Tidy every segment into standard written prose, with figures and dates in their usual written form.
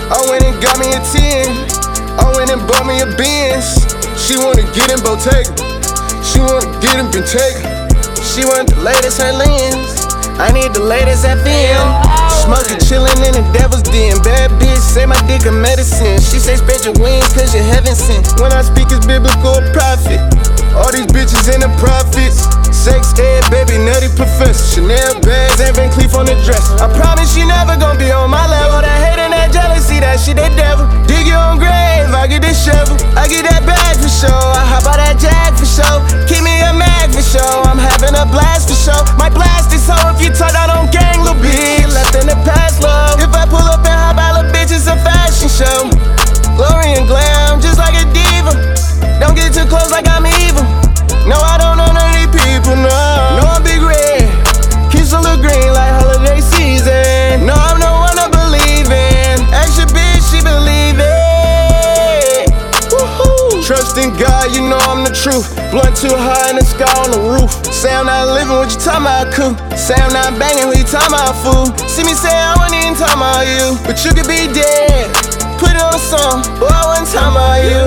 I went and got me a 10. I went and bought me a Benz. She wanna get in Bottega. She wanna get in Bentayga. She want the latest her lens. I need the latest FM. Smoking, chillin' in the devil's den. Bad bitch say my dick a medicine. She say spread your wings cause you're heaven sent. When I speak it's biblical prophet. All these bitches in the profits. Sex ed, baby, nutty professor. Chanel bags and Van Cleef on the dress. I promise she never gon' be on my level. That hate and that jealousy, that shit, that devil. Dig your own grave, I get this shovel. I get that bag for show. I hop out that jag for show. Keep me a mag for show. I'm having a blast for show. Might blast this hoe if you talk out on gang, little bitch. Left in the past, love. If I pull up and hop out, little bitch, it's a fashion show. Glory and glam, just like a diva. Don't get too close like I'm evil. No, I don't know none of these people, no. No, I'm big red. Kiss a little green like holiday season. No, I'm no one to believe in. Ask your bitch, she believe it. Woohoo. Trust in God, you know I'm the truth. Blunt too high in the sky on the roof. Say I'm not living, what you talking about, cool? Say I'm not banging, who you talking about, fool? See me say I wasn't even talking about you, but you could be dead. Put it on a song, boy, I wasn't talking about you.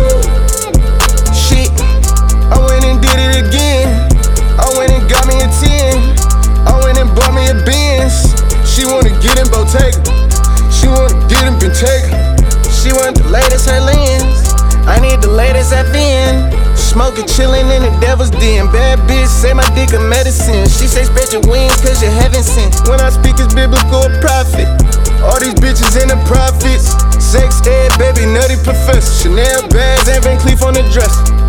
Shit, I went and did it again. I went and got me a 10. I went and bought me a Benz. She wanna get in Bottega. She wanna get in Bentayga. She want the latest her lens. I need the latest FN. Smoking, chillin' in the devil's den. Bad bitch say my dick a medicine. She say spread your wings cause you're heaven sent. When I speak it's biblical prophet. All these bitches in the profits. Sex ed, baby, nutty professor. Chanel bags and Van Cleef on the dress.